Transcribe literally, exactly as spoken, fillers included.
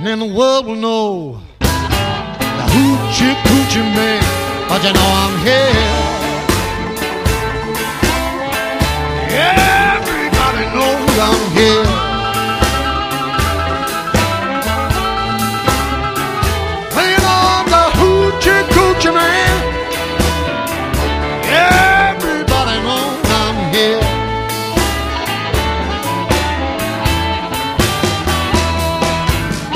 and the world will know the hoochie coochie man, but you know I'm here. Everybody knows I'm here.